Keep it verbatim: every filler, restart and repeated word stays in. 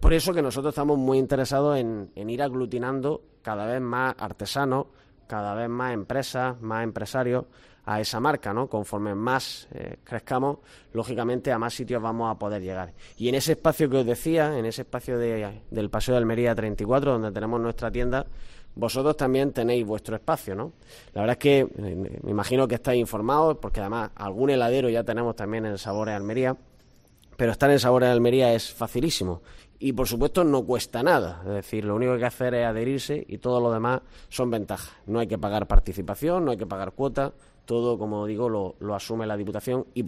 por eso que nosotros estamos muy interesados en, en ir aglutinando cada vez más artesanos, cada vez más empresas, más empresarios a esa marca, ¿no? Conforme más eh, crezcamos, lógicamente a más sitios vamos a poder llegar. Y en ese espacio que os decía, en ese espacio de, del Paseo de Almería treinta y cuatro, donde tenemos nuestra tienda, vosotros también tenéis vuestro espacio, ¿no? La verdad es que eh, me imagino que estáis informados, porque además algún heladero ya tenemos también en Sabores Almería, pero estar en Sabores Almería es facilísimo. Y, por supuesto, no cuesta nada. Es decir, lo único que hay que hacer es adherirse y todo lo demás son ventajas. No hay que pagar participación, no hay que pagar cuota. Todo, como digo, lo, lo asume la Diputación y